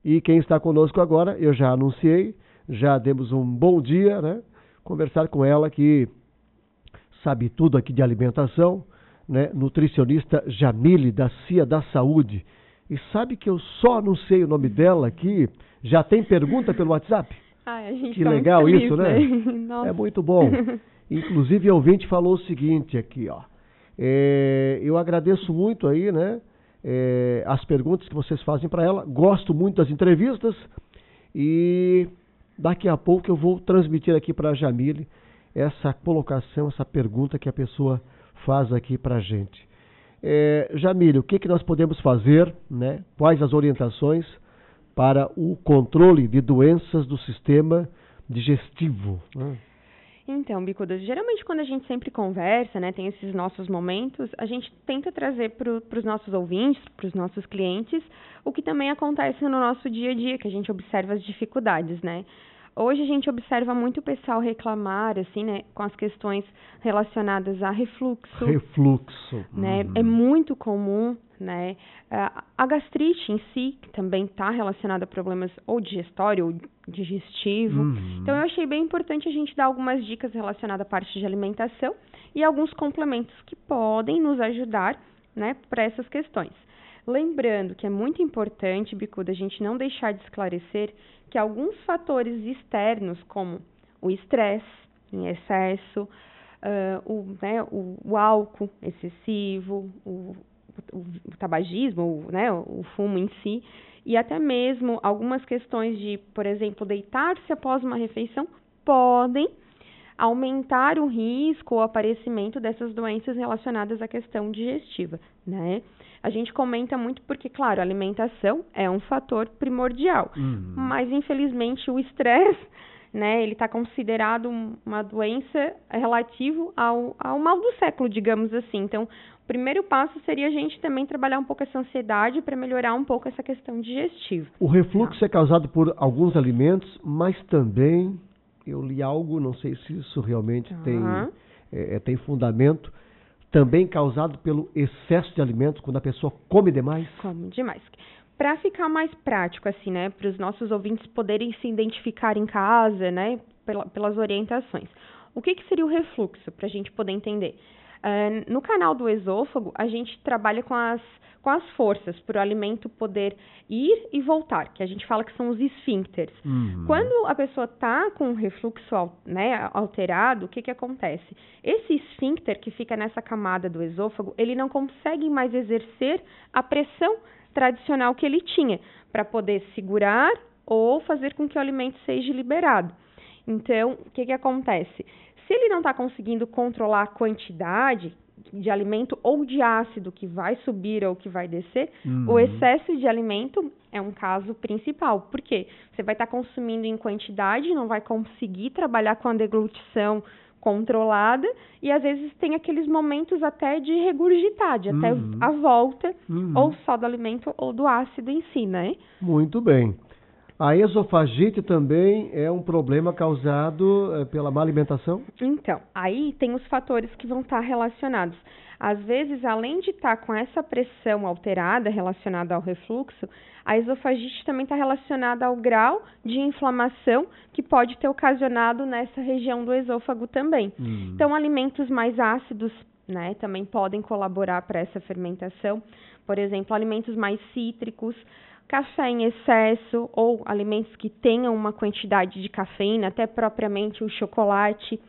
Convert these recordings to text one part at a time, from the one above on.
E quem está conosco agora, eu já anunciei, já demos um bom dia, né? Conversar com ela que sabe tudo aqui de alimentação, né? Nutricionista Jamile, da CIA da Saúde. E sabe que eu só anunciei o nome dela aqui, já tem pergunta pelo WhatsApp? Ai, a gente que tá legal muito isso, feliz, né? Nossa. É muito bom. Inclusive, o ouvinte falou o seguinte aqui, ó. Eu agradeço muito aí, né? As perguntas que vocês fazem para ela. Gosto muito das entrevistas e daqui a pouco eu vou transmitir aqui para a Jamile essa colocação, essa pergunta que a pessoa faz aqui para a gente. Jamile, o que nós podemos fazer, né? Quais as orientações para o controle de doenças do sistema digestivo? Né? Então, Bicuda, geralmente quando a gente sempre conversa, né, tem esses nossos momentos, a gente tenta trazer para os nossos ouvintes, para os nossos clientes, o que também acontece no nosso dia a dia, que a gente observa as dificuldades, né? Hoje a gente observa muito o pessoal reclamar, assim, né, com as questões relacionadas a refluxo. Refluxo. Né? É muito comum, né? A gastrite em si, que também está relacionada a problemas ou digestório ou digestivo. Então, eu achei bem importante a gente dar algumas dicas relacionadas à parte de alimentação e alguns complementos que podem nos ajudar, né, para essas questões. Lembrando que é muito importante, Bicuda, a gente não deixar de esclarecer que alguns fatores externos, como o estresse em excesso, o álcool excessivo, o tabagismo, né, o fumo em si, e até mesmo algumas questões de, por exemplo, deitar-se após uma refeição, podem aumentar o risco ou aparecimento dessas doenças relacionadas à questão digestiva, né? A gente comenta muito porque, claro, a alimentação é um fator primordial, mas infelizmente o estresse, né, ele está considerado uma doença relativo ao mal do século, digamos assim. Então, o primeiro passo seria a gente também trabalhar um pouco essa ansiedade para melhorar um pouco essa questão digestiva. O refluxo é causado por alguns alimentos, mas também, eu li algo, não sei se isso realmente tem fundamento, também causado pelo excesso de alimentos, quando a pessoa come demais? Come demais. Para ficar mais prático, assim, né, para os nossos ouvintes poderem se identificar em casa, né, pelas orientações. O que seria o refluxo, para a gente poder entender? No canal do esôfago, a gente trabalha com as forças para o alimento poder ir e voltar, que a gente fala que são os esfíncteres. Quando a pessoa está com o refluxo, né, alterado, o que acontece? Esse esfíncter que fica nessa camada do esôfago, ele não consegue mais exercer a pressão tradicional que ele tinha, para poder segurar ou fazer com que o alimento seja liberado. Então, o que acontece? Se ele não está conseguindo controlar a quantidade de alimento ou de ácido que vai subir ou que vai descer, o excesso de alimento é um caso principal. Por quê? Você vai estar consumindo em quantidade, não vai conseguir trabalhar com a deglutição controlada e às vezes tem aqueles momentos até de regurgitar, de até a volta ou só do alimento ou do ácido em si, né? Muito bem. A esofagite também é um problema causado pela má alimentação? Então, aí tem os fatores que vão estar relacionados. Às vezes, além de estar com essa pressão alterada relacionada ao refluxo, a esofagite também está relacionada ao grau de inflamação que pode ter ocasionado nessa região do esôfago também. Então, alimentos mais ácidos, né, também podem colaborar para essa fermentação. Por exemplo, alimentos mais cítricos, café em excesso ou alimentos que tenham uma quantidade de cafeína, até propriamente o chocolate,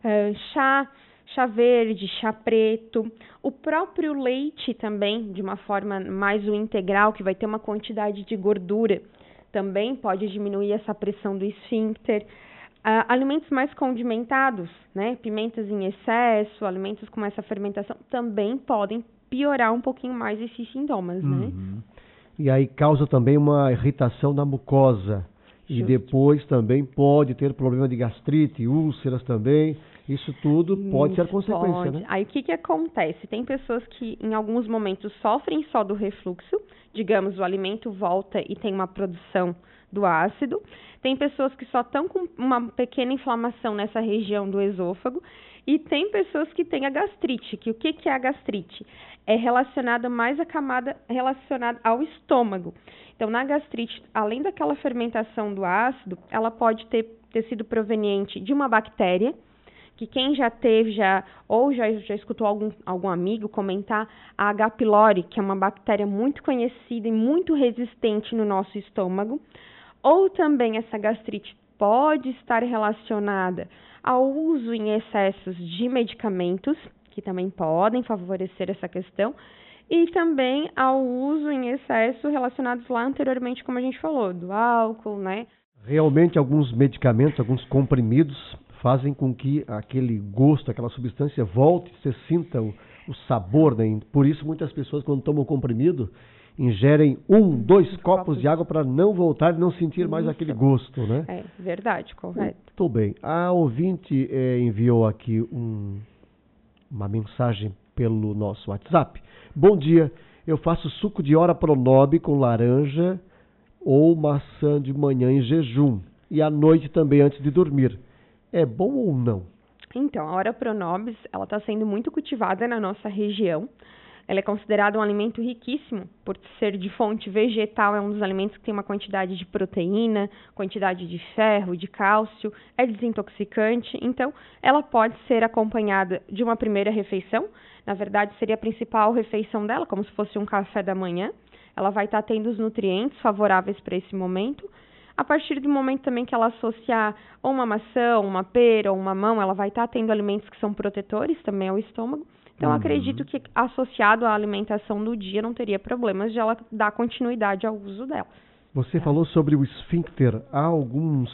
chá verde, chá preto, o próprio leite também, de uma forma mais o integral, que vai ter uma quantidade de gordura, também pode diminuir essa pressão do esfíncter. Alimentos mais condimentados, né, pimentas em excesso, alimentos com essa fermentação, também podem piorar um pouquinho mais esses sintomas, né? E aí causa também uma irritação na mucosa. E depois também pode ter problema de gastrite, úlceras também. Isso tudo pode ser consequência, pode. né? Aí o que acontece? Tem pessoas que em alguns momentos sofrem só do refluxo, digamos, o alimento volta e tem uma produção do ácido. Tem pessoas que só estão com uma pequena inflamação nessa região do esôfago. E tem pessoas que têm a gastrite, que o que é a gastrite? É relacionada mais à camada relacionada ao estômago. Então, na gastrite, além daquela fermentação do ácido, ela pode ter sido proveniente de uma bactéria, que quem já teve, já escutou algum amigo comentar, a H. pylori, que é uma bactéria muito conhecida e muito resistente no nosso estômago. Ou também essa gastrite pode estar relacionada ao uso em excessos de medicamentos, que também podem favorecer essa questão, e também ao uso em excesso relacionados lá anteriormente, como a gente falou, do álcool, né? Realmente, alguns medicamentos, alguns comprimidos fazem com que aquele gosto, aquela substância volte, você sinta o sabor, né? Por isso, muitas pessoas, quando tomam comprimido, ingerem 2 copos de água para não voltar e não sentir mais aquele gosto, né? É verdade, correto. Muito bem. A ouvinte enviou aqui uma mensagem pelo nosso WhatsApp. Bom dia, eu faço suco de ora pronobe com laranja ou maçã de manhã em jejum e à noite também antes de dormir. É bom ou não? Então, a ora pronobis, ela está sendo muito cultivada na nossa região. Ela é considerada um alimento riquíssimo, por ser de fonte vegetal, é um dos alimentos que tem uma quantidade de proteína, quantidade de ferro, de cálcio, é desintoxicante, então ela pode ser acompanhada de uma primeira refeição, na verdade seria a principal refeição dela, como se fosse um café da manhã, ela vai estar tendo os nutrientes favoráveis para esse momento. A partir do momento também que ela associar ou uma maçã, uma pera, ou uma mamão, ela vai estar tendo alimentos que são protetores também ao estômago. Então, acredito que associado à alimentação do dia não teria problemas de ela dar continuidade ao uso dela. Você falou sobre o esfíncter. Há alguns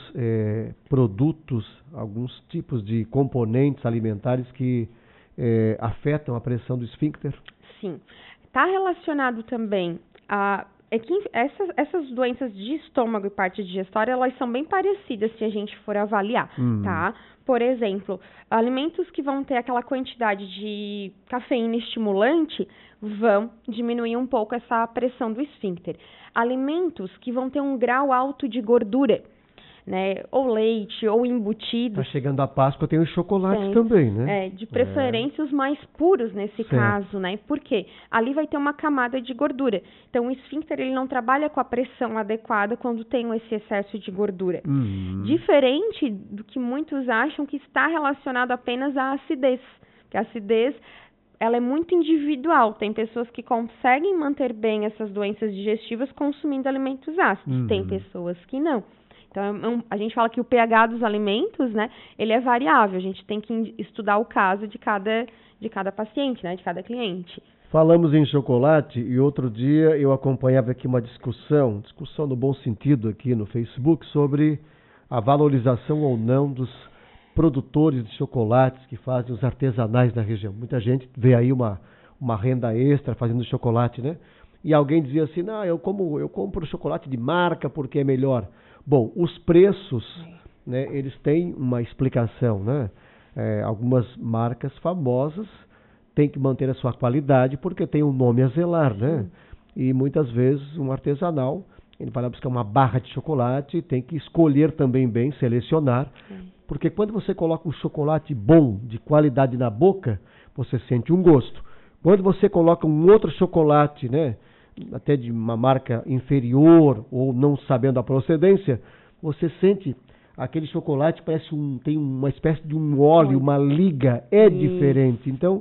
produtos, alguns tipos de componentes alimentares que afetam a pressão do esfíncter? Sim. Está relacionado também a... É que essas doenças de estômago e parte digestória, elas são bem parecidas se a gente for avaliar, tá? Por exemplo, alimentos que vão ter aquela quantidade de cafeína estimulante vão diminuir um pouco essa pressão do esfíncter. Alimentos que vão ter um grau alto de gordura, né? Ou leite, ou embutidos. Tá chegando a Páscoa, tem o chocolate também, né? De preferência os mais puros nesse caso, né? Porque ali vai ter uma camada de gordura. Então, o esfíncter, ele não trabalha com a pressão adequada quando tem esse excesso de gordura. Diferente do que muitos acham que está relacionado apenas à acidez. Porque a acidez, ela é muito individual. Tem pessoas que conseguem manter bem essas doenças digestivas consumindo alimentos ácidos. Tem pessoas que não. Então, a gente fala que o pH dos alimentos, né, ele é variável. A gente tem que estudar o caso de cada paciente, né, de cada cliente. Falamos em chocolate e outro dia eu acompanhava aqui uma discussão no bom sentido aqui no Facebook, sobre a valorização ou não dos produtores de chocolates que fazem os artesanais na região. Muita gente vê aí uma renda extra fazendo chocolate, né? E alguém dizia assim, não, eu compro chocolate de marca porque é melhor. Bom, os preços, né, eles têm uma explicação, né? Algumas marcas famosas têm que manter a sua qualidade porque tem um nome a zelar, né? E muitas vezes um artesanal, ele vai lá buscar uma barra de chocolate, tem que escolher também bem, selecionar, porque quando você coloca um chocolate bom, de qualidade na boca, você sente um gosto. Quando você coloca um outro chocolate, né, até de uma marca inferior ou não sabendo a procedência, você sente aquele chocolate, tem uma espécie de um óleo, uma liga, diferente. Então,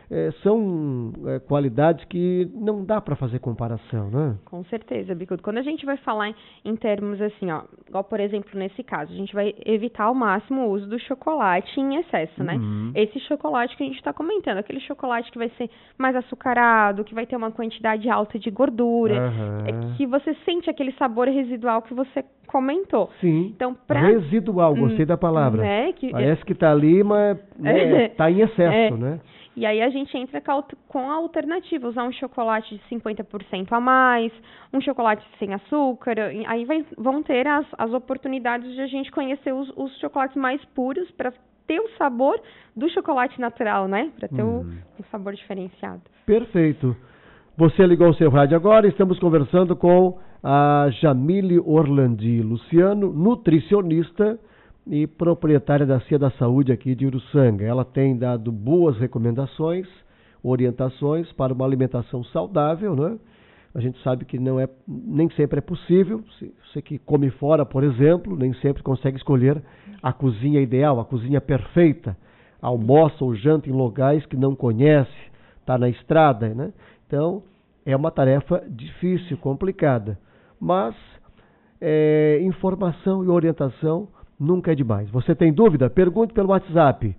são qualidades que não dá para fazer comparação, né? Com certeza, Bicudo. Quando a gente vai falar em termos assim, ó, igual por exemplo nesse caso, a gente vai evitar ao máximo o uso do chocolate em excesso, né? Esse chocolate que a gente está comentando, aquele chocolate que vai ser mais açucarado, que vai ter uma quantidade alta de gordura, que você sente aquele sabor residual que você comentou. Sim, então, residual, gostei da palavra. Né? Parece que está ali, mas está em excesso, né? E aí a gente entra com a alternativa, usar um chocolate de 50% a mais, um chocolate sem açúcar. Aí vão ter as oportunidades de a gente conhecer os chocolates mais puros para ter o sabor do chocolate natural, né? Para ter o sabor diferenciado. Perfeito. Você ligou o seu rádio agora, estamos conversando com a Jamile Orlandi Luciano, nutricionista e proprietária da Cia da Saúde aqui de Uruçanga. Ela tem dado boas recomendações, orientações para uma alimentação saudável, né? A gente sabe que nem sempre é possível. Você que come fora, por exemplo, nem sempre consegue escolher a cozinha ideal, a cozinha perfeita. Almoça ou janta em locais que não conhece, está na estrada, né? Então, é uma tarefa difícil, complicada. Mas informação e orientação nunca é demais. Você tem dúvida? Pergunte pelo WhatsApp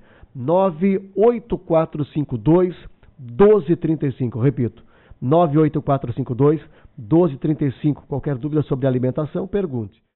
98452-1235. Repito, 98452-1235. Qualquer dúvida sobre alimentação, pergunte.